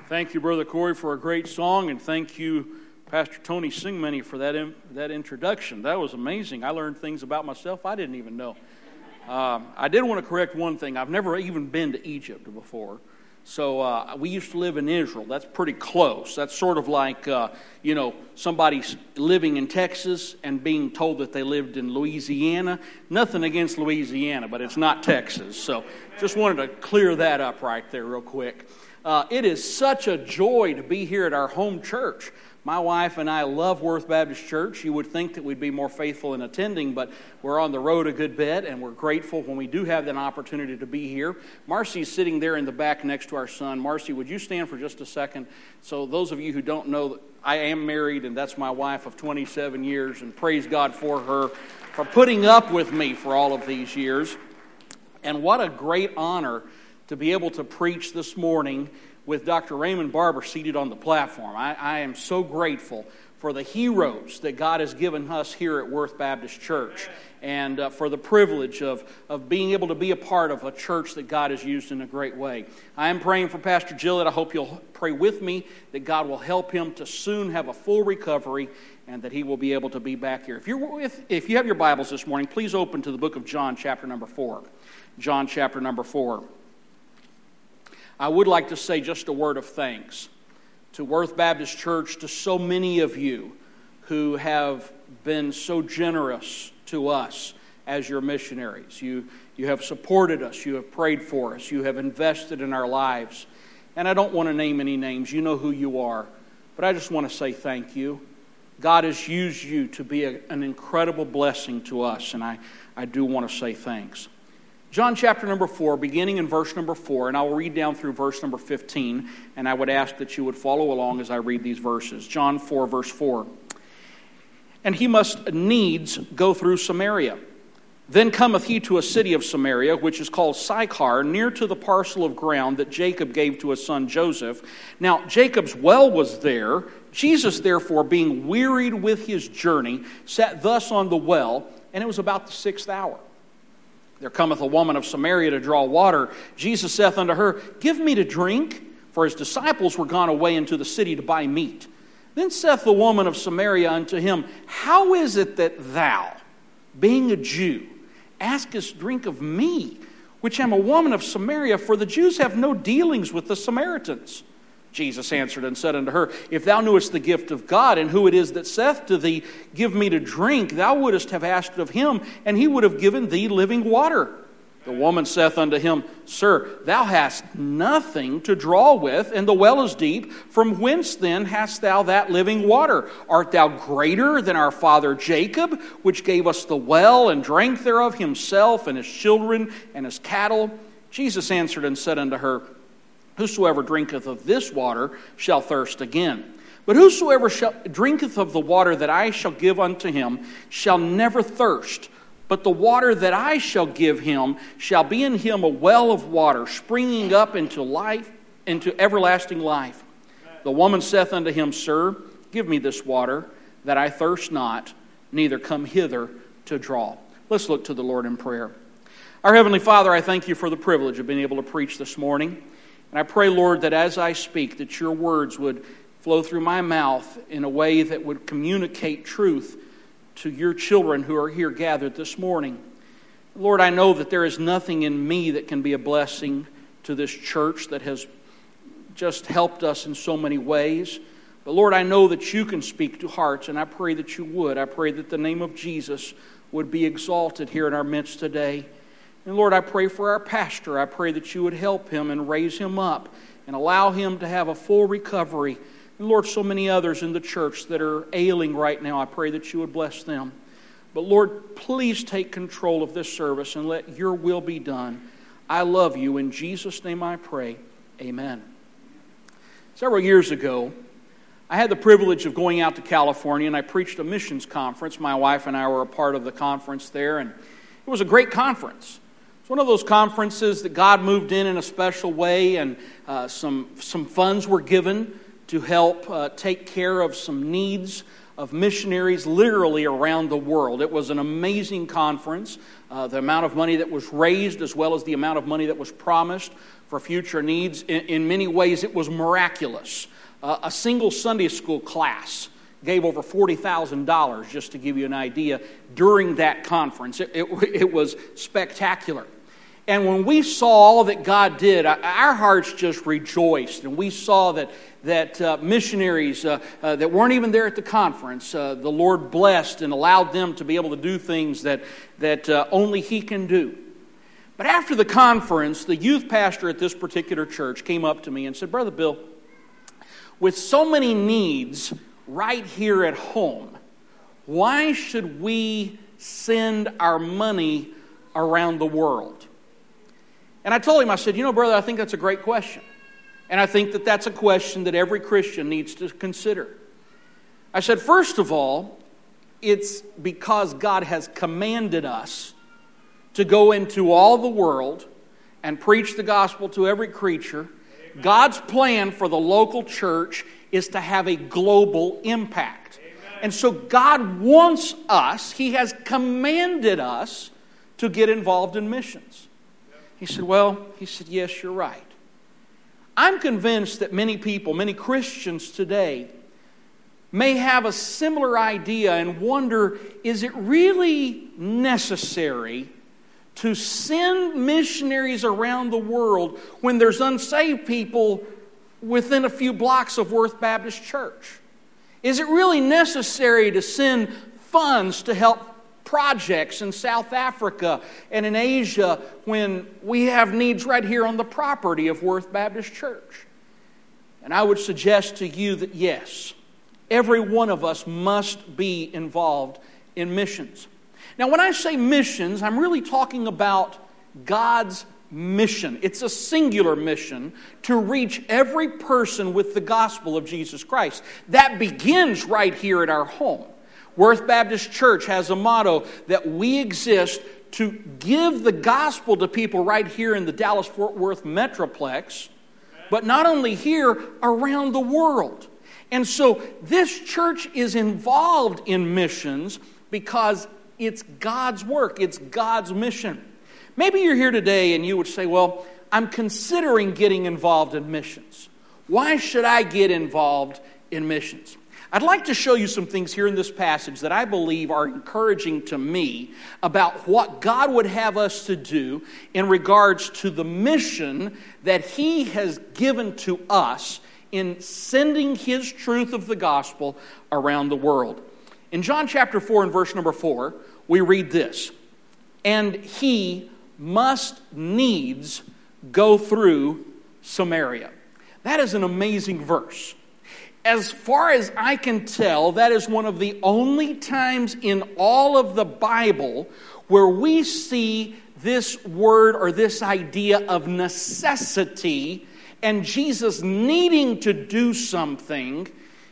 Thank you, Brother Corey, for a great song, and thank you, Pastor Tony Singmany, for that introduction. That was amazing. I learned things about myself I didn't even know. I did want to correct one thing. I've never even been to Egypt before. So we used to live in Israel. That's pretty close. That's sort of like, somebody's living in Texas and being told that they lived in Louisiana. Nothing against Louisiana, but it's not Texas. So just wanted to clear that up right there real quick. It is such a joy to be here at our home church. My wife and I love Worth Baptist Church. You would think that we'd be more faithful in attending, but we're on the road a good bit, and we're grateful when we do have that opportunity to be here. Marcy's sitting there in the back next to our son. Marcy, would you stand for just a second? So those of you who don't know, I am married, and that's my wife of 27 years, and praise God for her for putting up with me for all of these years. And what a great honor to be able to preach this morning with Dr. Raymond Barber seated on the platform. I am so grateful for the heroes that God has given us here at Worth Baptist Church, and for the privilege of being able to be a part of a church that God has used in a great way. I am praying for Pastor Gillett. I hope you'll pray with me that God will help him to soon have a full recovery and that he will be able to be back here. If you have your Bibles this morning, please open to the book of John, chapter number 4. John, chapter number 4. I would like to say just a word of thanks to Worth Baptist Church, to so many of you who have been so generous to us as your missionaries. You have supported us. You have prayed for us. You have invested in our lives. And I don't want to name any names. You know who you are. But I just want to say thank you. God has used you to be an incredible blessing to us, and I do want to say thanks. John chapter number 4, beginning in verse number 4, and I will read down through verse number 15, and I would ask that you would follow along as I read these verses. John 4, verse 4. And he must needs go through Samaria. Then cometh he to a city of Samaria, which is called Sychar, near to the parcel of ground that Jacob gave to his son Joseph. Now Jacob's well was there. Jesus, therefore, being wearied with his journey, sat thus on the well, and it was about the 6th hour. There cometh a woman of Samaria to draw water. Jesus saith unto her, Give me to drink, for his disciples were gone away into the city to buy meat. Then saith the woman of Samaria unto him, How is it that thou, being a Jew, askest drink of me, which am a woman of Samaria? For the Jews have no dealings with the Samaritans. Jesus answered and said unto her, If thou knewest the gift of God, and who it is that saith to thee, Give me to drink, thou wouldest have asked of him, and he would have given thee living water. The woman saith unto him, Sir, thou hast nothing to draw with, and the well is deep. From whence then hast thou that living water? Art thou greater than our father Jacob, which gave us the well, and drank thereof himself, and his children, and his cattle? Jesus answered and said unto her, Whosoever drinketh of this water shall thirst again. But whosoever drinketh of the water that I shall give unto him shall never thirst. But the water that I shall give him shall be in him a well of water, springing up into life, into everlasting life. The woman saith unto him, Sir, give me this water, that I thirst not, neither come hither to draw. Let's look to the Lord in prayer. Our Heavenly Father, I thank you for the privilege of being able to preach this morning. And I pray, Lord, that as I speak, that your words would flow through my mouth in a way that would communicate truth to your children who are here gathered this morning. Lord, I know that there is nothing in me that can be a blessing to this church that has just helped us in so many ways. But Lord, I know that you can speak to hearts, and I pray that you would. I pray that the name of Jesus would be exalted here in our midst today. And Lord, I pray for our pastor. I pray that you would help him and raise him up and allow him to have a full recovery. And Lord, so many others in the church that are ailing right now, I pray that you would bless them. But Lord, please take control of this service and let your will be done. I love you. In Jesus' name I pray. Amen. Several years ago, I had the privilege of going out to California, and I preached a missions conference. My wife and I were a part of the conference there, and it was a great conference. One of those conferences that God moved in a special way, and some funds were given to help take care of some needs of missionaries literally around the world. It was an amazing conference. The amount of money that was raised as well as the amount of money that was promised for future needs, in many ways it was miraculous. A single Sunday school class gave over $40,000, just to give you an idea, during that conference. It was spectacular. And when we saw all that God did, our hearts just rejoiced. And we saw that missionaries that weren't even there at the conference, the Lord blessed and allowed them to be able to do things that only He can do. But after the conference, the youth pastor at this particular church came up to me and said, "Brother Bill, with so many needs right here at home, why should we send our money around the world?" And I told him, I said, brother, I think that's a great question. And I think that that's a question that every Christian needs to consider. I said, first of all, it's because God has commanded us to go into all the world and preach the gospel to every creature. Amen. God's plan for the local church is to have a global impact. Amen. And so God wants us, He has commanded us to get involved in missions. He said, yes, you're right. I'm convinced that many people, many Christians today, may have a similar idea and wonder, is it really necessary to send missionaries around the world when there's unsaved people within a few blocks of Worth Baptist Church? Is it really necessary to send funds to help projects in South Africa and in Asia when we have needs right here on the property of Worth Baptist Church? And I would suggest to you that yes, every one of us must be involved in missions. Now, when I say missions, I'm really talking about God's mission. It's a singular mission to reach every person with the gospel of Jesus Christ. That begins right here at our home. Worth Baptist Church has a motto that we exist to give the gospel to people right here in the Dallas-Fort Worth Metroplex, but not only here, around the world. And so this church is involved in missions because it's God's work, it's God's mission. Maybe you're here today and you would say, well, I'm considering getting involved in missions. Why should I get involved in missions? I'd like to show you some things here in this passage that I believe are encouraging to me about what God would have us to do in regards to the mission that He has given to us in sending His truth of the gospel around the world. In John chapter 4 and verse number 4, we read this, "And He must needs go through Samaria." That is an amazing verse. As far as I can tell, that is one of the only times in all of the Bible where we see this word or this idea of necessity and Jesus needing to do something.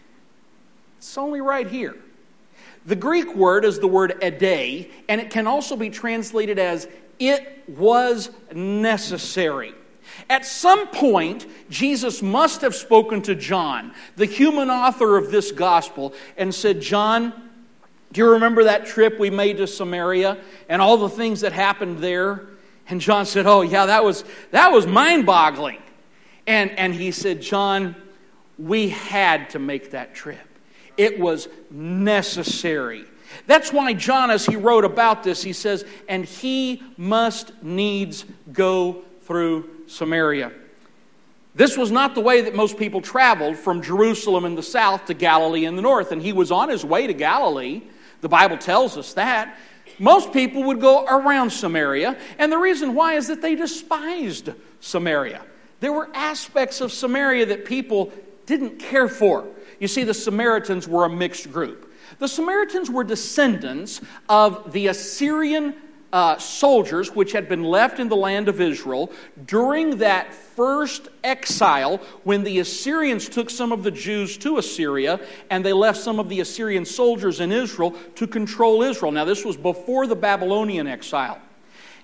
It's only right here. The Greek word is the word edei, and it can also be translated as "it was necessary." At some point, Jesus must have spoken to John, the human author of this gospel, and said, "John, do you remember that trip we made to Samaria and all the things that happened there?" And John said, "Oh yeah, that was mind-boggling." And he said, "John, we had to make that trip. It was necessary." That's why John, as he wrote about this, he says, "And He must needs go through Samaria." This was not the way that most people traveled from Jerusalem in the south to Galilee in the north. And He was on His way to Galilee. The Bible tells us that. Most people would go around Samaria. And the reason why is that they despised Samaria. There were aspects of Samaria that people didn't care for. You see, the Samaritans were a mixed group. The Samaritans were descendants of the Assyrian soldiers which had been left in the land of Israel during that first exile when the Assyrians took some of the Jews to Assyria and they left some of the Assyrian soldiers in Israel to control Israel. Now, this was before the Babylonian exile.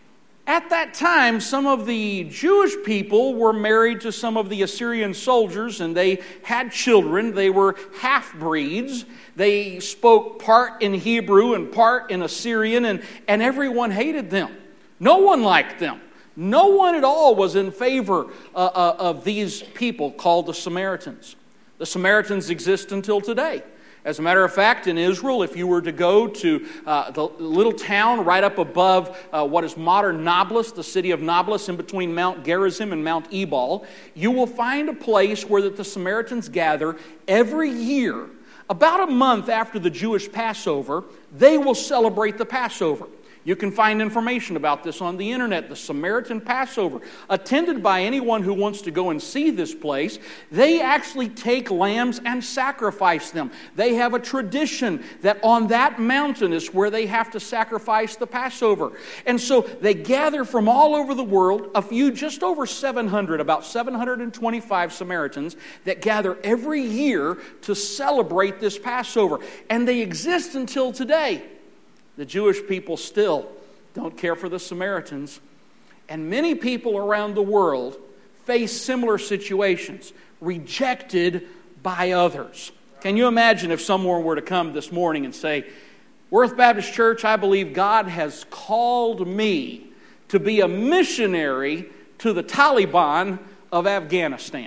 At that time, some of the Jewish people were married to some of the Assyrian soldiers, and they had children. They were half-breeds. They spoke part in Hebrew and part in Assyrian, and everyone hated them. No one liked them. No one at all was in favor of these people called the Samaritans. The Samaritans exist until today. As a matter of fact, in Israel, if you were to go to the little town right up above what is modern Nablus, the city of Nablus, in between Mount Gerizim and Mount Ebal, you will find a place where the Samaritans gather every year. About a month after the Jewish Passover, they will celebrate the Passover. You can find information about this on the internet, the Samaritan Passover, attended by anyone who wants to go and see this place. They actually take lambs and sacrifice them. They have a tradition that on that mountain is where they have to sacrifice the Passover. And so they gather from all over the world, just over 700, about 725 Samaritans that gather every year to celebrate this Passover. And they exist until today. The Jewish people still don't care for the Samaritans. And many people around the world face similar situations, rejected by others. Can you imagine if someone were to come this morning and say, Worth Baptist Church, I believe God has called me to be a missionary to the Taliban of Afghanistan.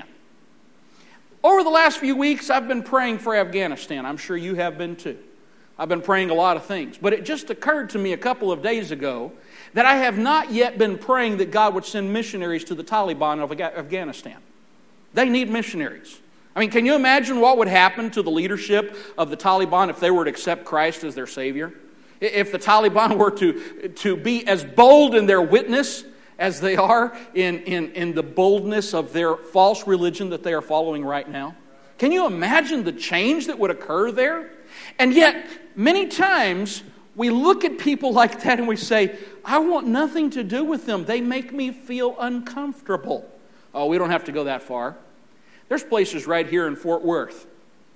Over the last few weeks, I've been praying for Afghanistan. I'm sure you have been too. I've been praying a lot of things. But it just occurred to me a couple of days ago that I have not yet been praying that God would send missionaries to the Taliban of Afghanistan. They need missionaries. I mean, can you imagine what would happen to the leadership of the Taliban if they were to accept Christ as their Savior? If the Taliban were to be as bold in their witness as they are in the boldness of their false religion that they are following right now? Can you imagine the change that would occur there? And yet, many times, we look at people like that and we say, I want nothing to do with them. They make me feel uncomfortable. Oh, we don't have to go that far. There's places right here in Fort Worth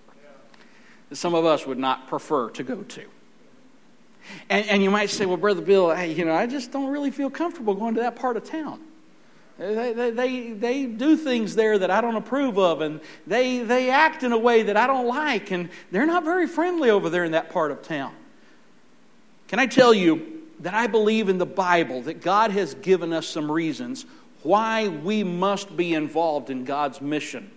that some of us would not prefer to go to. And you might say, well, Brother Bill, I just don't really feel comfortable going to that part of town. They do things there that I don't approve of, and they act in a way that I don't like, and they're not very friendly over there in that part of town. Can I tell you that I believe in the Bible that God has given us some reasons why we must be involved in God's mission?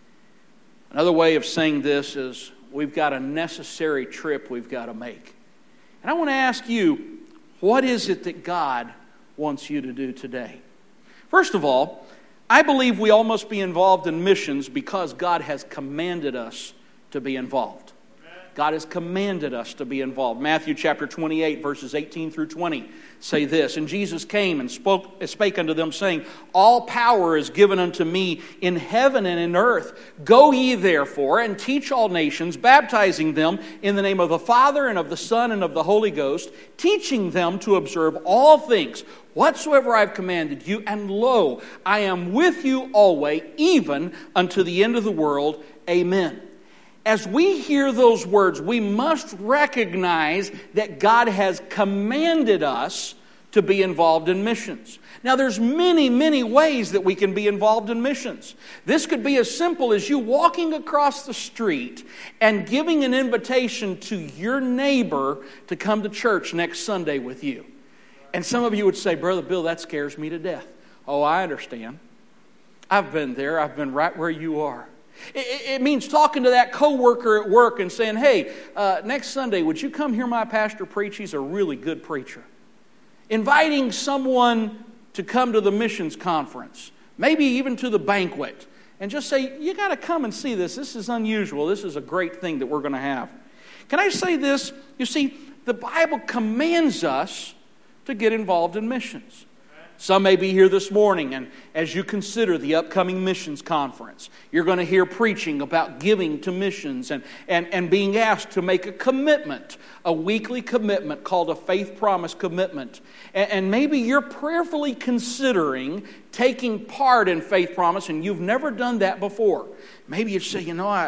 Another way of saying this is we've got a necessary trip we've got to make. And I want to ask you, what is it that God wants you to do today? First of all, I believe we all must be involved in missions because God has commanded us to be involved. God has commanded us to be involved. Matthew chapter 28, verses 18 through 20 say this, And Jesus came and spake unto them, saying, All power is given unto me in heaven and in earth. Go ye therefore and teach all nations, baptizing them in the name of the Father and of the Son and of the Holy Ghost, teaching them to observe all things whatsoever I have commanded you. And lo, I am with you always, even unto the end of the world. Amen. As we hear those words, we must recognize that God has commanded us to be involved in missions. Now, there's many, many ways that we can be involved in missions. This could be as simple as you walking across the street and giving an invitation to your neighbor to come to church next Sunday with you. And some of you would say, Brother Bill, that scares me to death. Oh, I understand. I've been there. I've been right where you are. It means talking to that coworker at work and saying, hey, next Sunday, would you come hear my pastor preach? He's a really good preacher. Inviting someone to come to the missions conference, maybe even to the banquet, and just say, you got to come and see this. This is unusual. This is a great thing that we're going to have. Can I say this? You see, the Bible commands us to get involved in missions. Some may be here this morning, and as you consider the upcoming missions conference, you're going to hear preaching about giving to missions and being asked to make a commitment, a weekly commitment called a faith promise commitment. And maybe you're prayerfully considering taking part in faith promise, and you've never done that before. Maybe you say,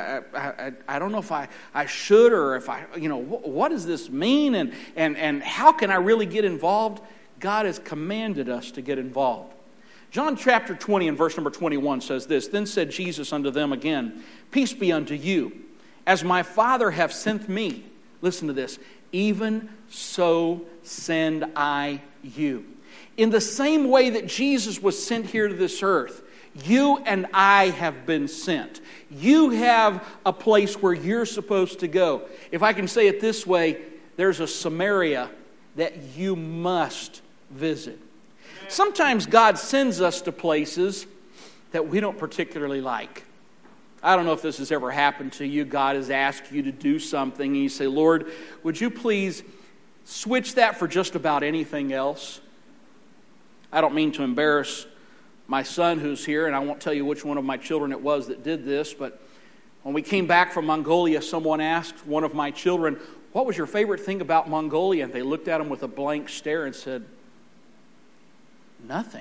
I don't know if I should, or if what does this mean, and how can I really get involved? God has commanded us to get involved. John chapter 20 and verse number 21 says this, "Then said Jesus unto them again, Peace be unto you. As my Father hath sent me," listen to this, "even so send I you." In the same way that Jesus was sent here to this earth, you and I have been sent. You have a place where you're supposed to go. If I can say it this way, there's a Samaria that you must visit. Sometimes God sends us to places that we don't particularly like. I don't know if this has ever happened to you. God has asked you to do something and you say, "Lord, would you please switch that for just about anything else?" I don't mean to embarrass my son who's here, and I won't tell you which one of my children it was that did this, but when we came back from Mongolia, someone asked one of my children, "What was your favorite thing about Mongolia?" And they looked at him with a blank stare and said, "Nothing."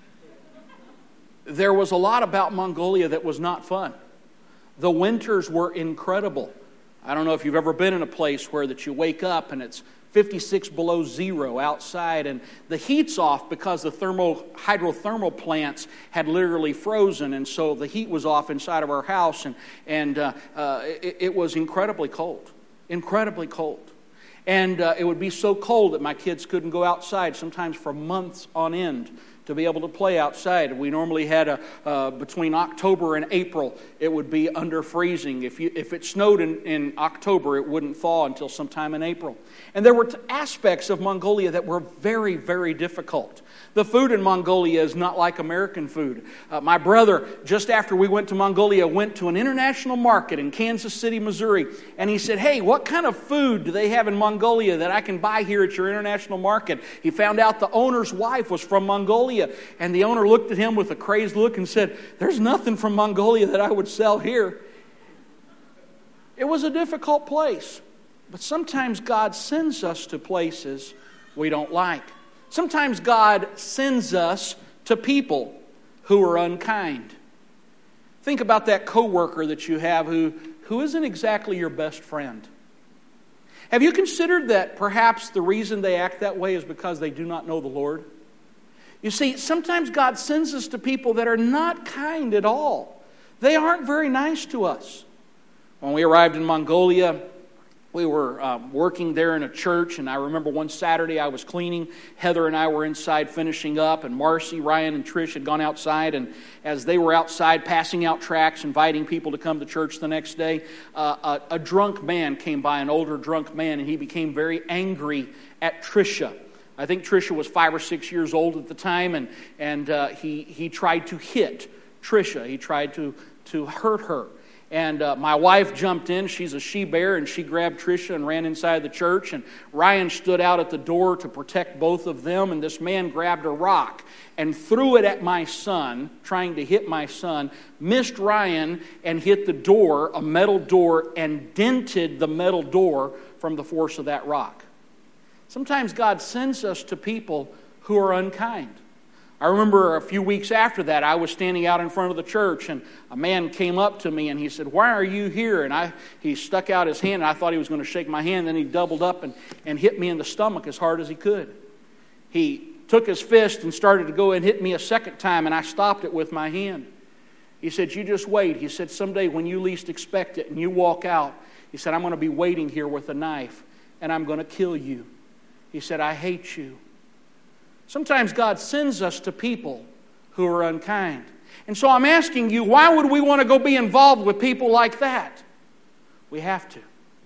There was a lot about Mongolia that was not fun. The winters were incredible. I don't know if you've ever been in a place where that you wake up and it's 56 below zero outside and the heat's off because the hydrothermal plants had literally frozen, and so the heat was off inside of our house, and it was incredibly cold. Incredibly cold. And it would be so cold that my kids couldn't go outside, sometimes for months on end, to be able to play outside. We normally had between October and April, it would be under freezing. If it snowed in October, it wouldn't thaw until sometime in April. And there were aspects of Mongolia that were very, very difficult. The food in Mongolia is not like American food. My brother, just after we went to Mongolia, went to an international market in Kansas City, Missouri, and he said, "Hey, what kind of food do they have in Mongolia that I can buy here at your international market?" He found out the owner's wife was from Mongolia, and the owner looked at him with a crazed look and said, "There's nothing from Mongolia that I would sell here." It was a difficult place, but sometimes God sends us to places we don't like. Sometimes God sends us to people who are unkind. Think about that coworker that you have who isn't exactly your best friend. Have you considered that perhaps the reason they act that way is because they do not know the Lord? You see, sometimes God sends us to people that are not kind at all. They aren't very nice to us. When we arrived in Mongolia, we were working there in a church, and I remember one Saturday I was cleaning. Heather and I were inside finishing up, and Marcy, Ryan, and Trish had gone outside, and as they were outside passing out tracts, inviting people to come to church the next day, a drunk man came by, an older drunk man, and he became very angry at Tricia. I think Tricia was 5 or 6 years old at the time, and he tried to hit Tricia. He tried to hurt her. And my wife jumped in. She's a she-bear, and she grabbed Tricia and ran inside the church. And Ryan stood out at the door to protect both of them. And this man grabbed a rock and threw it at my son, trying to hit my son, missed Ryan and hit the door, a metal door, and dented the metal door from the force of that rock. Sometimes God sends us to people who are unkind. I remember a few weeks after that, I was standing out in front of the church, and a man came up to me and he said, "Why are you here?" And he stuck out his hand, and I thought he was going to shake my hand. Then he doubled up and hit me in the stomach as hard as he could. He took his fist and started to go and hit me a second time, and I stopped it with my hand. He said, "You just wait." He said, "Someday when you least expect it and you walk out," he said, "I'm going to be waiting here with a knife, and I'm going to kill you." He said, "I hate you." Sometimes God sends us to people who are unkind. And so I'm asking you, why would we want to go be involved with people like that? We have to.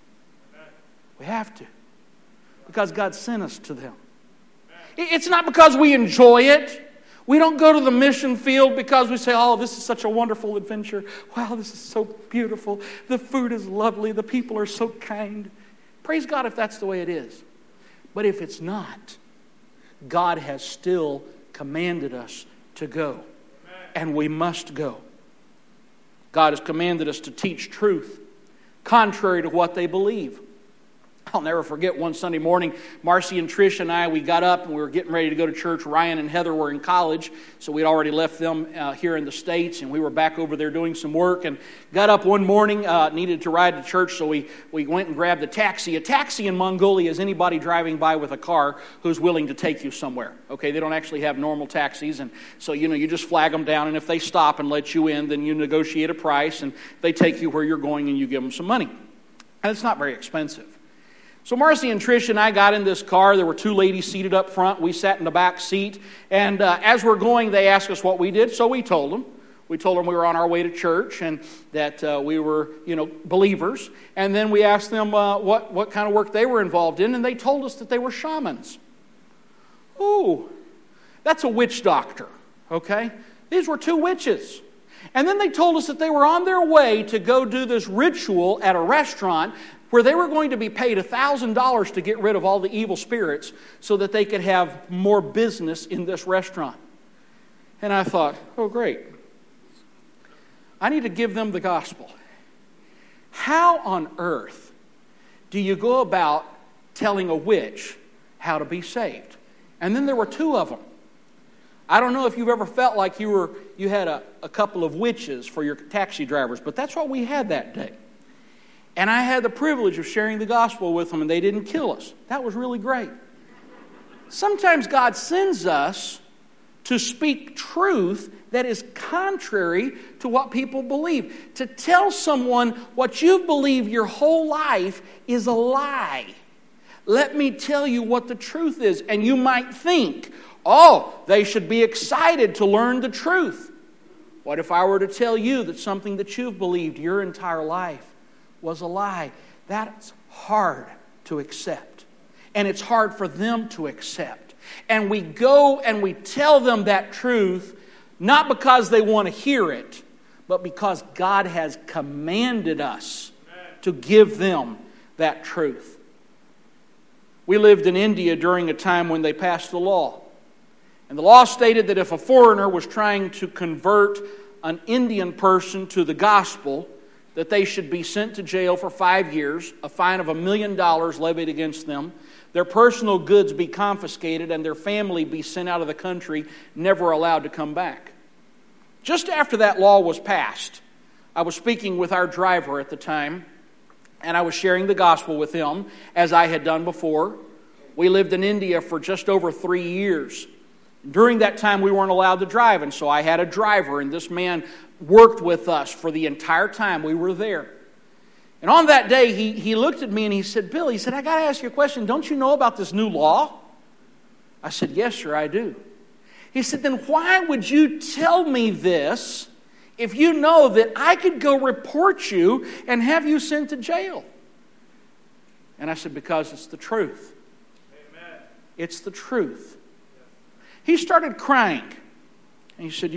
We have to. Because God sent us to them. It's not because we enjoy it. We don't go to the mission field because we say, "Oh, this is such a wonderful adventure. Wow, this is so beautiful. The food is lovely. The people are so kind." Praise God if that's the way it is. But if it's not, God has still commanded us to go. And we must go. God has commanded us to teach truth contrary to what they believe. I'll never forget one Sunday morning, Marcy and Trish and I, we got up and we were getting ready to go to church. Ryan and Heather were in college, so we'd already left them here in the States, and we were back over there doing some work, and got up one morning, needed to ride to church, so we went and grabbed a taxi. A taxi in Mongolia is anybody driving by with a car who's willing to take you somewhere. Okay, they don't actually have normal taxis, and so, you just flag them down, and if they stop and let you in, then you negotiate a price, and they take you where you're going, and you give them some money. And it's not very expensive. So Marcy and Trish and I got in this car. There were two ladies seated up front. We sat in the back seat. And as we're going, they asked us what we did, so we told them. We told them we were on our way to church and that we were, believers. And then we asked them what kind of work they were involved in, and they told us that they were shamans. Ooh, that's a witch doctor, okay? These were two witches. And then they told us that they were on their way to go do this ritual at a restaurant where they were going to be paid $1,000 to get rid of all the evil spirits so that they could have more business in this restaurant. And I thought, oh, great. I need to give them the gospel. How on earth do you go about telling a witch how to be saved? And then there were two of them. I don't know if you've ever felt like you had a couple of witches for your taxi drivers, but that's what we had that day. And I had the privilege of sharing the gospel with them, and they didn't kill us. That was really great. Sometimes God sends us to speak truth that is contrary to what people believe. To tell someone what you've believed your whole life is a lie. Let me tell you what the truth is. And you might think, oh, they should be excited to learn the truth. What if I were to tell you that something that you've believed your entire life was a lie? That's hard to accept. And it's hard for them to accept. And we go and we tell them that truth, not because they want to hear it, but because God has commanded us to give them that truth. We lived in India during a time when they passed the law. And the law stated that if a foreigner was trying to convert an Indian person to the gospel, that they should be sent to jail for 5 years, a fine of $1 million levied against them, their personal goods be confiscated, and their family be sent out of the country, never allowed to come back. Just after that law was passed, I was speaking with our driver at the time, and I was sharing the gospel with him, as I had done before. We lived in India for just over 3 years. During that time, we weren't allowed to drive, and so I had a driver, and this man worked with us for the entire time we were there. And on that day, he looked at me and he said, Bill, he said, I got to ask you a question. Don't you know about this new law? I said, yes, sir, I do. He said, then why would you tell me this if you know that I could go report you and have you sent to jail? And I said, because it's the truth. Amen. It's the truth. He started crying. And he said,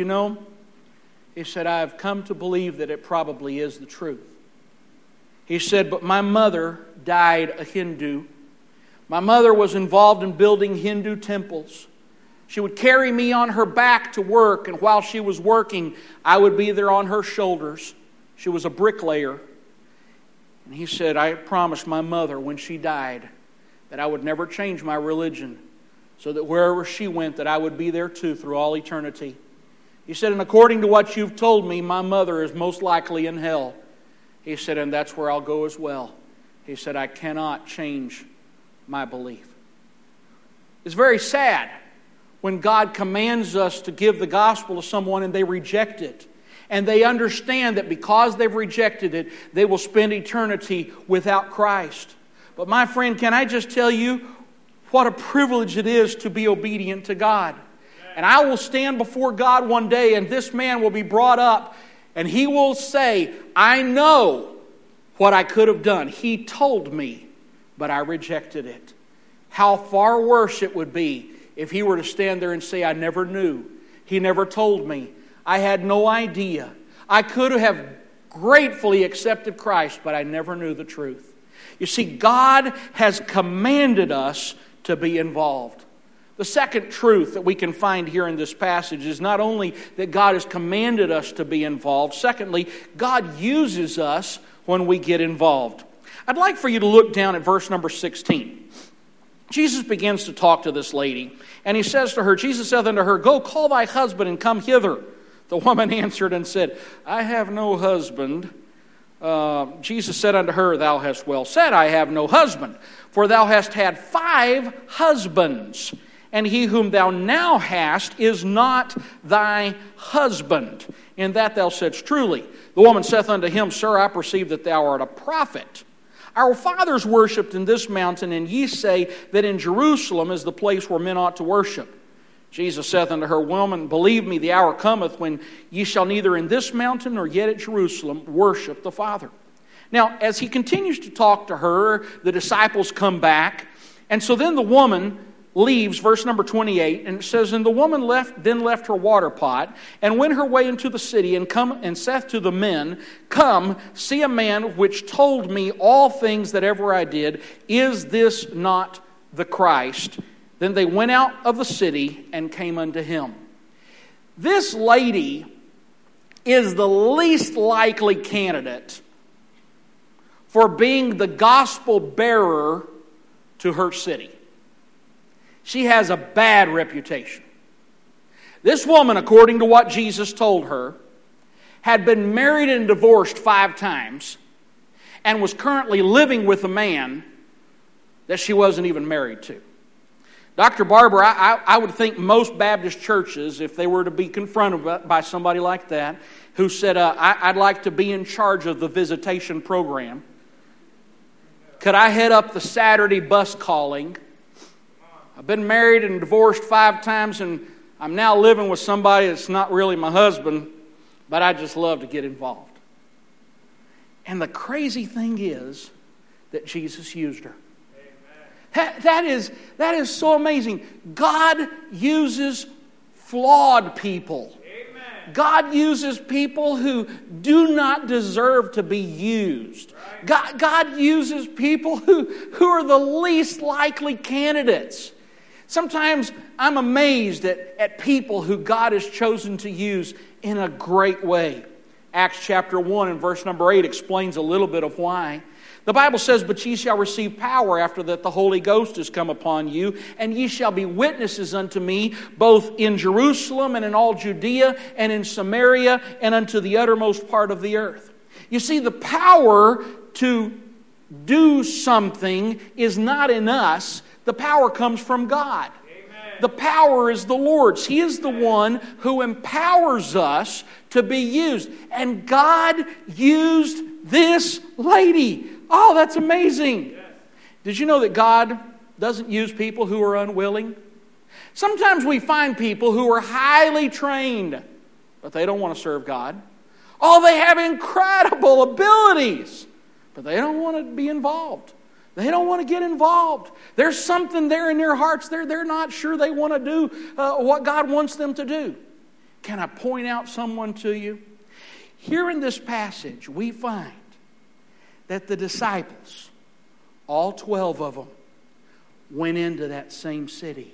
he said, I've come to believe that it probably is the truth. He said, but my mother died a Hindu. My mother was involved in building Hindu temples. She would carry me on her back to work, and while she was working, I would be there on her shoulders. She was a bricklayer. And he said, I promised my mother when she died that I would never change my religion, so that wherever she went, that I would be there too through all eternity. He said, and according to what you've told me, my mother is most likely in hell. He said, and that's where I'll go as well. He said, I cannot change my belief. It's very sad when God commands us to give the gospel to someone and they reject it. And they understand that because they've rejected it, they will spend eternity without Christ. But my friend, can I just tell you what a privilege it is to be obedient to God? And I will stand before God one day, and this man will be brought up, and he will say, I know what I could have done. He told me, but I rejected it. How far worse it would be if he were to stand there and say, I never knew. He never told me. I had no idea. I could have gratefully accepted Christ, but I never knew the truth. You see, God has commanded us to be involved. The second truth that we can find here in this passage is not only that God has commanded us to be involved, secondly, God uses us when we get involved. I'd like for you to look down at verse number 16. Jesus begins to talk to this lady, and he says to her, Jesus saith unto her, Go call thy husband and come hither. The woman answered and said, I have no husband. Jesus said unto her, Thou hast well said, I have no husband. For thou hast had 5 husbands, and he whom thou now hast is not thy husband. In that thou saidst truly. The woman saith unto him, Sir, I perceive that thou art a prophet. Our fathers worshipped in this mountain, and ye say that in Jerusalem is the place where men ought to worship. Jesus saith unto her, Woman, believe me, the hour cometh when ye shall neither in this mountain nor yet at Jerusalem worship the Father. Now, as he continues to talk to her, the disciples come back, and so then the woman leaves, verse number 28, and it says, And the woman then left her water pot, and went her way into the city, and saith to the men, Come, see a man which told me all things that ever I did. Is this not the Christ? Then they went out of the city and came unto him. This lady is the least likely candidate for being the gospel bearer to her city. She has a bad reputation. This woman, according to what Jesus told her, had been married and divorced 5 times and was currently living with a man that she wasn't even married to. Dr. Barber, I would think most Baptist churches, if they were to be confronted by somebody like that, who said, I'd like to be in charge of the visitation program. Could I head up the Saturday bus calling? I've been married and divorced 5 times, and I'm now living with somebody that's not really my husband, but I just love to get involved. And the crazy thing is that Jesus used her. That is so amazing. God uses flawed people. Amen. God uses people who do not deserve to be used. Right. God uses people who are the least likely candidates. Sometimes I'm amazed at people who God has chosen to use in a great way. Acts chapter 1 and verse number 8 explains a little bit of why. The Bible says, But ye shall receive power after that the Holy Ghost is come upon you, and ye shall be witnesses unto me, both in Jerusalem and in all Judea and in Samaria and unto the uttermost part of the earth. You see, the power to do something is not in us. The power comes from God. Amen. The power is the Lord's. He is the one who empowers us to be used. And God used this lady. Oh, that's amazing. Yes. Did you know that God doesn't use people who are unwilling? Sometimes we find people who are highly trained, but they don't want to serve God. Oh, they have incredible abilities, but they don't want to be involved. They don't want to get involved. There's something there in their hearts. They're not sure they want to do what God wants them to do. Can I point out someone to you? Here in this passage, we find that the disciples, all 12 of them, went into that same city.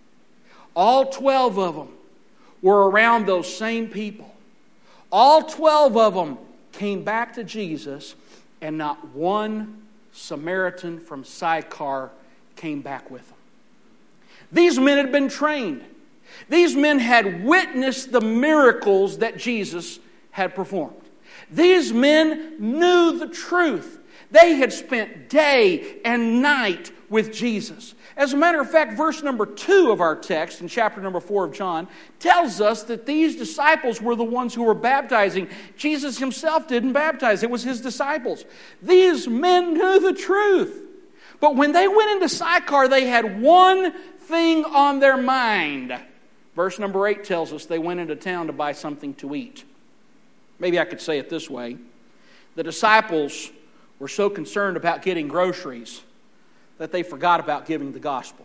All 12 of them were around those same people. All 12 of them came back to Jesus, and not one Samaritan from Sychar came back with them. These men had been trained. These men had witnessed the miracles that Jesus had performed. These men knew the truth. They had spent day and night with Jesus. As a matter of fact, verse number 2 of our text in chapter number 4 of John tells us that these disciples were the ones who were baptizing. Jesus himself didn't baptize. It was his disciples. These men knew the truth. But when they went into Sychar, they had one thing on their mind. Verse number 8 tells us they went into town to buy something to eat. Maybe I could say it this way. The disciples were so concerned about getting groceries that they forgot about giving the gospel.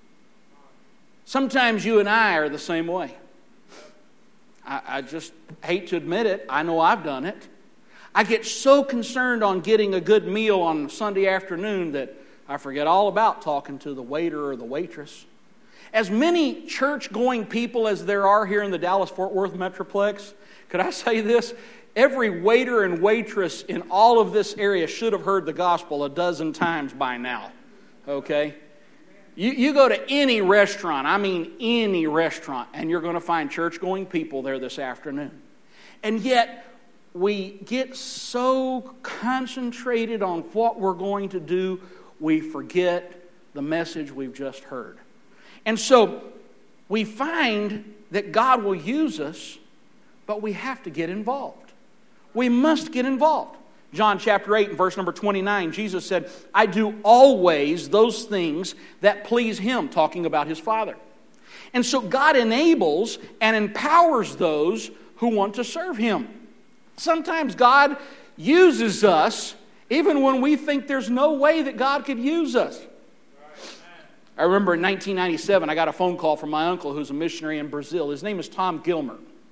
Sometimes you and I are the same way. I just hate to admit it. I know I've done it. I get so concerned on getting a good meal on Sunday afternoon that I forget all about talking to the waiter or the waitress. As many church-going people as there are here in the Dallas-Fort Worth Metroplex, Could I say this? Every waiter and waitress in all of this area should have heard the gospel a dozen times by now. Okay? You go to any restaurant, I mean any restaurant, and you're going to find church-going people there this afternoon. And yet, we get so concentrated on what we're going to do, we forget the message we've just heard. And so, we find that God will use us, but we have to get involved. We must get involved. John chapter 8 and verse number 29, Jesus said, I do always those things that please Him, talking about His Father. And so God enables and empowers those who want to serve Him. Sometimes God uses us even when we think there's no way that God could use us. I remember in 1997, I got a phone call from my uncle who's a missionary in Brazil. His name is Tom Gilmer.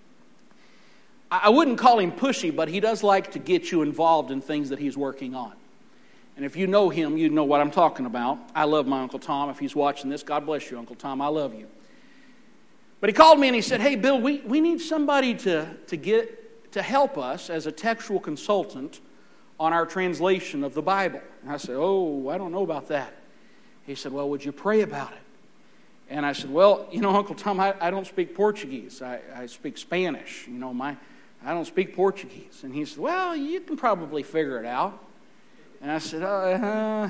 I wouldn't call him pushy, but he does like to get you involved in things that he's working on. And if you know him, you know what I'm talking about. I love my Uncle Tom. If he's watching this, God bless you, Uncle Tom. I love you. But he called me and he said, hey, Bill, we need somebody to help us as a textual consultant on our translation of the Bible. And I said, oh, I don't know about that. He said, well, would you pray about it? And I said, well, Uncle Tom, I don't speak Portuguese. I speak Spanish. I don't speak Portuguese. And he said, well, you can probably figure it out. And I said, I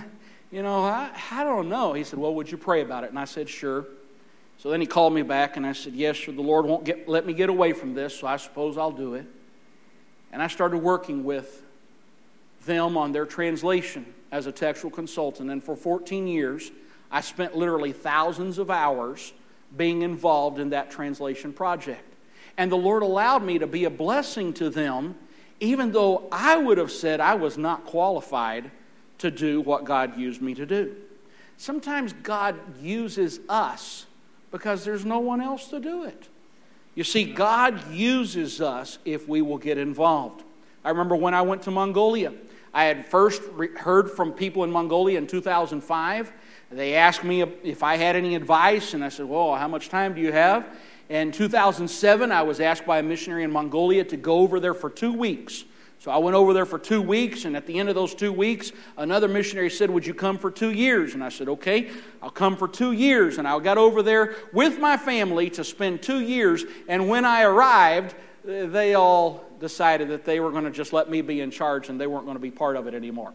don't know. He said, well, would you pray about it? And I said, sure. So then he called me back, and I said, yes, sir, the Lord won't let me get away from this, so I suppose I'll do it. And I started working with them on their translation as a textual consultant. And for 14 years, I spent literally thousands of hours being involved in that translation project. And the Lord allowed me to be a blessing to them, even though I would have said I was not qualified to do what God used me to do. Sometimes God uses us because there's no one else to do it. You see, God uses us if we will get involved. I remember when I went to Mongolia, I had first heard from people in Mongolia in 2005. They asked me if I had any advice, and I said, well, how much time do you have? In 2007, I was asked by a missionary in Mongolia to go over there for 2 weeks. So I went over there for 2 weeks, and at the end of those 2 weeks, another missionary said, would you come for 2 years? And I said, okay, I'll come for 2 years. And I got over there with my family to spend 2 years, and when I arrived, they all decided that they were going to just let me be in charge, and they weren't going to be part of it anymore.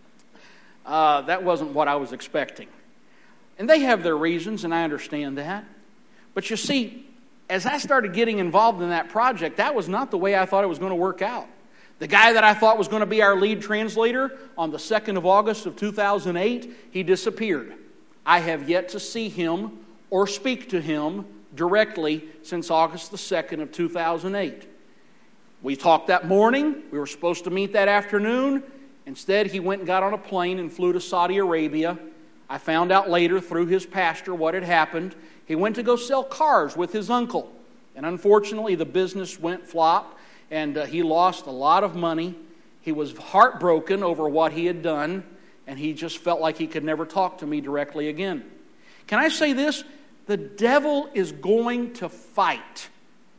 That wasn't what I was expecting. And they have their reasons, and I understand that. But you see, as I started getting involved in that project, that was not the way I thought it was going to work out. The guy that I thought was going to be our lead translator on the 2nd of August of 2008, he disappeared. I have yet to see him or speak to him directly since August the 2nd of 2008. We talked that morning. We were supposed to meet that afternoon. Instead, he went and got on a plane and flew to Saudi Arabia. I found out later through his pastor what had happened. He went to go sell cars with his uncle. And unfortunately, the business went flop, and he lost a lot of money. He was heartbroken over what he had done, and he just felt like he could never talk to me directly again. Can I say this? The devil is going to fight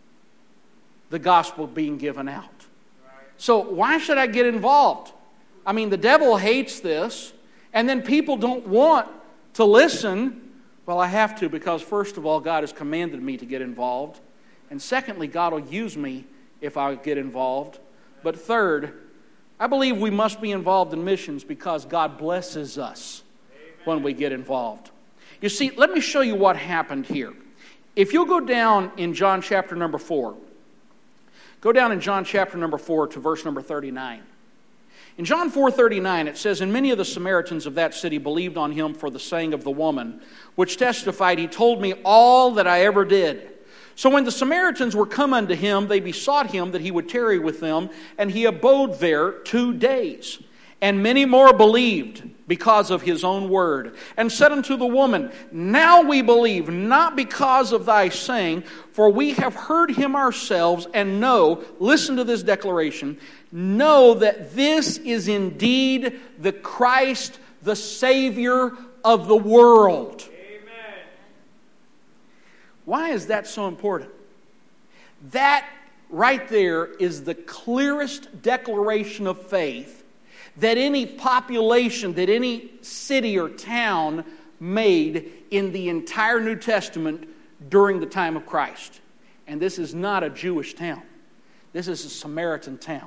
the gospel being given out. So why should I get involved? I mean, the devil hates this, and then people don't want to listen. Well, I have to, because first of all, God has commanded me to get involved. And secondly, God will use me if I get involved. But third, I believe we must be involved in missions because God blesses us when we get involved. You see, let me show you what happened here. If you'll go down in John chapter number 4, go down in John chapter number 4 to verse number 39. In John 4:39, it says, and many of the Samaritans of that city believed on him for the saying of the woman, which testified, he told me all that I ever did. So when the Samaritans were come unto him, they besought him that he would tarry with them, and he abode there 2 days. And many more believed because of his own word, and said unto the woman, now we believe, not because of thy saying, for we have heard him ourselves, and know, listen to this declaration, know that this is indeed the Christ, the Savior of the world. Amen. Why is that so important? That right there is the clearest declaration of faith that any population, that any city or town made in the entire New Testament during the time of Christ. And this is not a Jewish town. This is a Samaritan town.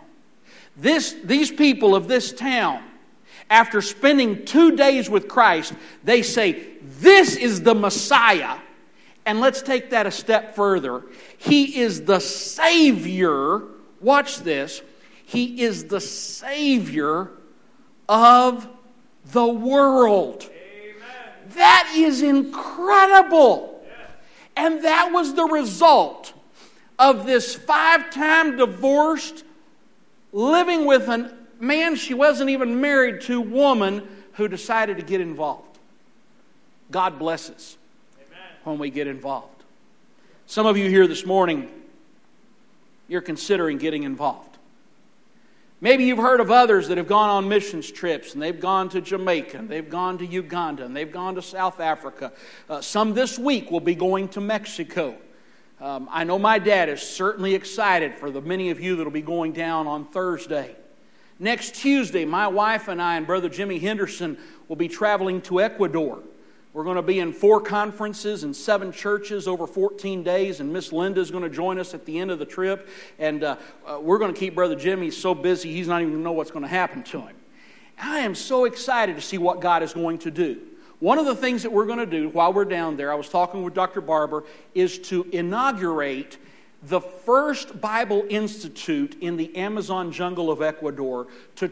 These people of this town, after spending 2 days with Christ, they say, this is the Messiah. And let's take that a step further. He is the Savior. Watch this. He is the Savior of the world. Amen. That is incredible. Yes. And that was the result of this 5-time divorced, living with a man she wasn't even married to, woman who decided to get involved. God blesses when we get involved. Some of you here this morning, you're considering getting involved. Maybe you've heard of others that have gone on missions trips, and they've gone to Jamaica, and they've gone to Uganda, and they've gone to South Africa. Some this week will be going to Mexico. I know my dad is certainly excited for the many of you that will be going down on Thursday. Next Tuesday, my wife and I and Brother Jimmy Henderson will be traveling to Ecuador. We're going to be in 4 conferences and 7 churches over 14 days, and Miss Linda is going to join us at the end of the trip. And we're going to keep Brother Jimmy so busy he's not even going to know what's going to happen to him. I am so excited to see what God is going to do. One of the things that we're going to do while we're down there, I was talking with Dr. Barber, is to inaugurate the first Bible Institute in the Amazon jungle of Ecuador to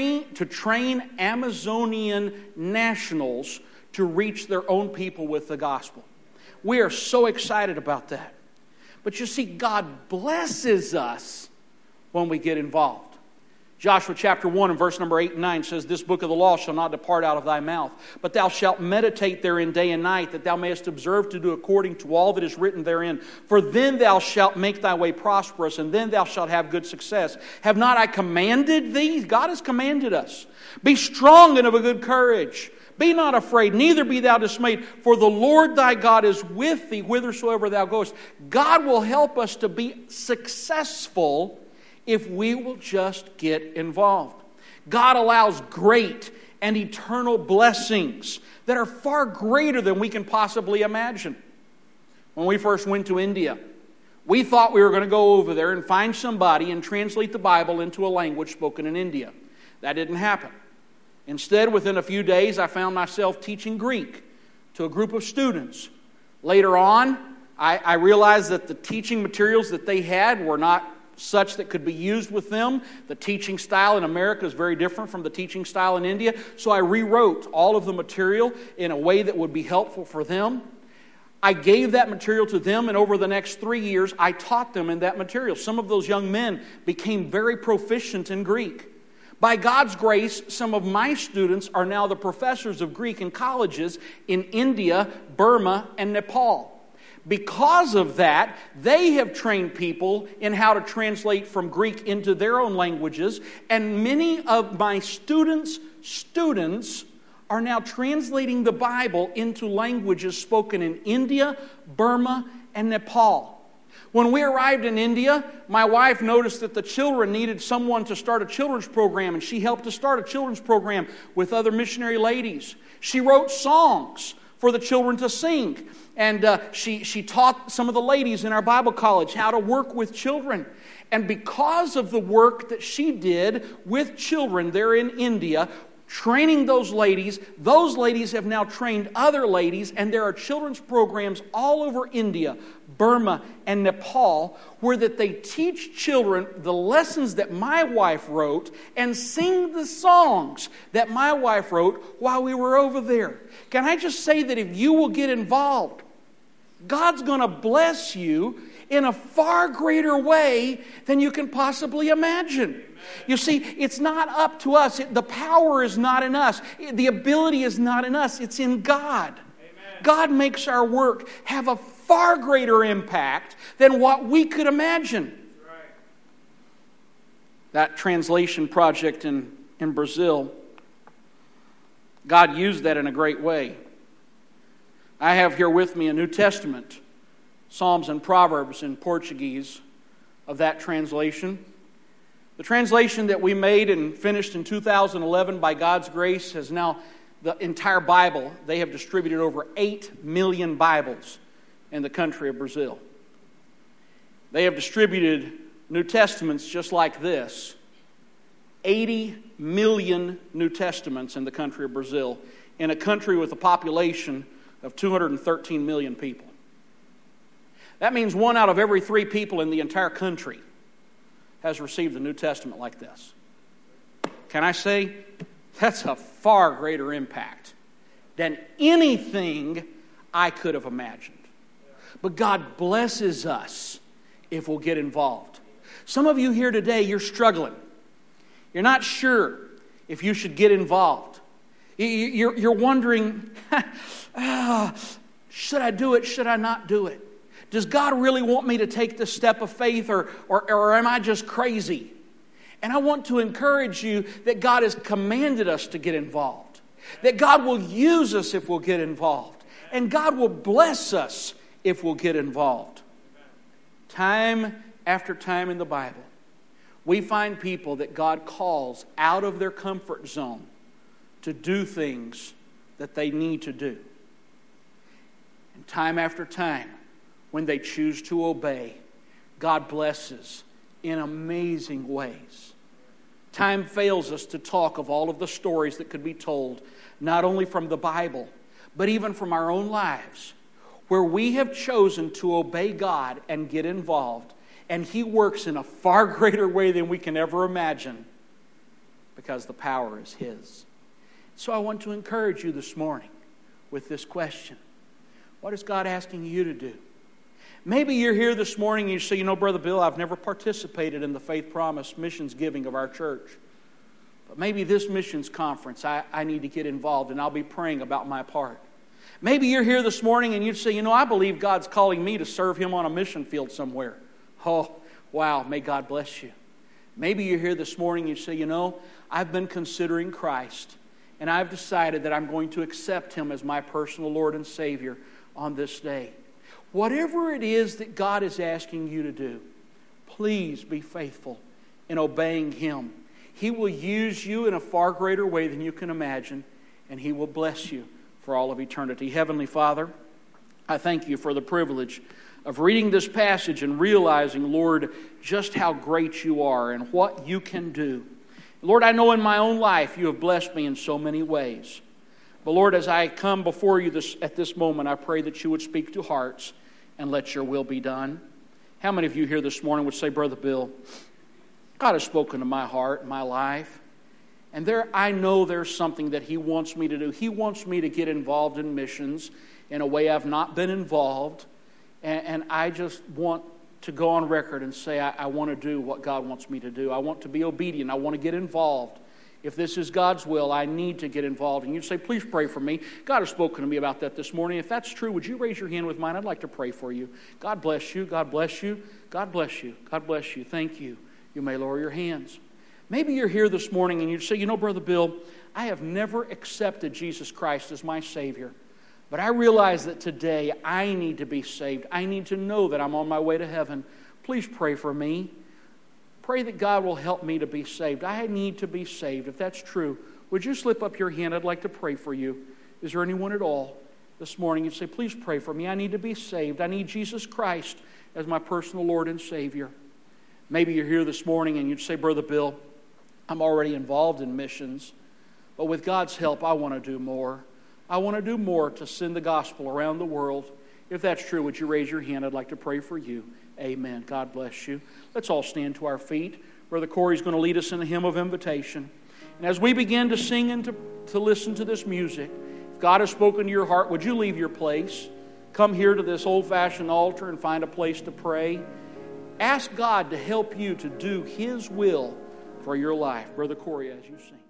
train Amazonian nationals to reach their own people with the gospel. We are so excited about that. But you see, God blesses us when we get involved. Joshua chapter 1 and verse number 8 and 9 says, "This book of the law shall not depart out of thy mouth, but thou shalt meditate therein day and night, that thou mayest observe to do according to all that is written therein. For then thou shalt make thy way prosperous, and then thou shalt have good success. Have not I commanded thee?" God has commanded us. "Be strong and of a good courage. Be not afraid, neither be thou dismayed, for the Lord thy God is with thee whithersoever thou goest." God will help us to be successful if we will just get involved. God allows great and eternal blessings that are far greater than we can possibly imagine. When we first went to India, we thought we were going to go over there and find somebody and translate the Bible into a language spoken in India. That didn't happen. Instead, within a few days, I found myself teaching Greek to a group of students. Later on, I realized that the teaching materials that they had were not such that could be used with them. The teaching style in America is very different from the teaching style in India. So I rewrote all of the material in a way that would be helpful for them. I gave that material to them, and over the next 3 years, I taught them in that material. Some of those young men became very proficient in Greek. By God's grace, some of my students are now the professors of Greek in colleges in India, Burma, and Nepal. Because of that, they have trained people in how to translate from Greek into their own languages, and many of my students' are now translating the Bible into languages spoken in India, Burma, and Nepal. When we arrived in India, my wife noticed that the children needed someone to start a children's program, and she helped to start a children's program with other missionary ladies. She wrote songs for the children to sing, and she taught some of the ladies in our Bible college how to work with children. And because of the work that she did with children there in India, training those ladies have now trained other ladies, and there are children's programs all over India, Burma, and Nepal, where that they teach children the lessons that my wife wrote and sing the songs that my wife wrote while we were over there. Can I just say that if you will get involved, God's going to bless you in a far greater way than you can possibly imagine. You see, it's not up to us. The power is not in us. The ability is not in us. It's in God. Amen. God makes our work have a far greater impact than what we could imagine. Right. That translation project in Brazil, God used that in a great way. I have here with me a New Testament, Psalms and Proverbs in Portuguese, of that translation. The translation that we made and finished in 2011 by God's grace has now, the entire Bible, they have distributed over 8 million Bibles in the country of Brazil. They have distributed New Testaments just like this. 80 million New Testaments in the country of Brazil, in a country with a population of 213 million people. That means 1 out of every 3 people in the entire country has received the New Testament like this. Can I say, that's a far greater impact than anything I could have imagined. But God blesses us if we'll get involved. Some of you here today, you're struggling. You're not sure if you should get involved. You're wondering, should I do it? Should I not do it? Does God really want me to take this step of faith, or am I just crazy? And I want to encourage you that God has commanded us to get involved. That God will use us if we'll get involved. And God will bless us if we'll get involved. Time after time in the Bible, we find people that God calls out of their comfort zone to do things that they need to do. And time after time, when they choose to obey, God blesses in amazing ways. Time fails us to talk of all of the stories that could be told, not only from the Bible, but even from our own lives, where we have chosen to obey God and get involved, and He works in a far greater way than we can ever imagine, because the power is His. So I want to encourage you this morning with this question. What is God asking you to do? Maybe you're here this morning and you say, Brother Bill, I've never participated in the Faith Promise missions giving of our church. But maybe this missions conference, I need to get involved, and I'll be praying about my part. Maybe you're here this morning and you say, I believe God's calling me to serve Him on a mission field somewhere. Oh, wow, may God bless you. Maybe you're here this morning and you say, I've been considering Christ, and I've decided that I'm going to accept Him as my personal Lord and Savior on this day. Whatever it is that God is asking you to do, please be faithful in obeying Him. He will use you in a far greater way than you can imagine, and He will bless you for all of eternity. Heavenly Father, I thank You for the privilege of reading this passage and realizing, Lord, just how great You are and what You can do. Lord, I know in my own life You have blessed me in so many ways. But Lord, as I come before You at this moment, I pray that You would speak to hearts and let Your will be done. How many of you here this morning would say, Brother Bill, God has spoken to my heart, my life, and I know there's something that He wants me to do. He wants me to get involved in missions in a way I've not been involved, and I just want to go on record and say I want to do what God wants me to do. I want to be obedient. I want to get involved. If this is God's will, I need to get involved. And you say, please pray for me. God has spoken to me about that this morning. If that's true, would you raise your hand with mine? I'd like to pray for you. God bless you. God bless you. God bless you. God bless you. Thank you. You may lower your hands. Maybe you're here this morning and you say, Brother Bill, I have never accepted Jesus Christ as my Savior. But I realize that today I need to be saved. I need to know that I'm on my way to heaven. Please pray for me. Pray that God will help me to be saved. I need to be saved. If that's true, would you slip up your hand? I'd like to pray for you. Is there anyone at all this morning you'd say, please pray for me. I need to be saved. I need Jesus Christ as my personal Lord and Savior. Maybe you're here this morning and you'd say, Brother Bill, I'm already involved in missions, but with God's help, I want to do more. I want to do more to send the gospel around the world. If that's true, would you raise your hand? I'd like to pray for you. Amen. God bless you. Let's all stand to our feet. Brother Corey's going to lead us in a hymn of invitation. And as we begin to sing and to listen to this music, if God has spoken to your heart, would you leave your place? Come here to this old-fashioned altar and find a place to pray. Ask God to help you to do His will for your life. Brother Corey, as you sing.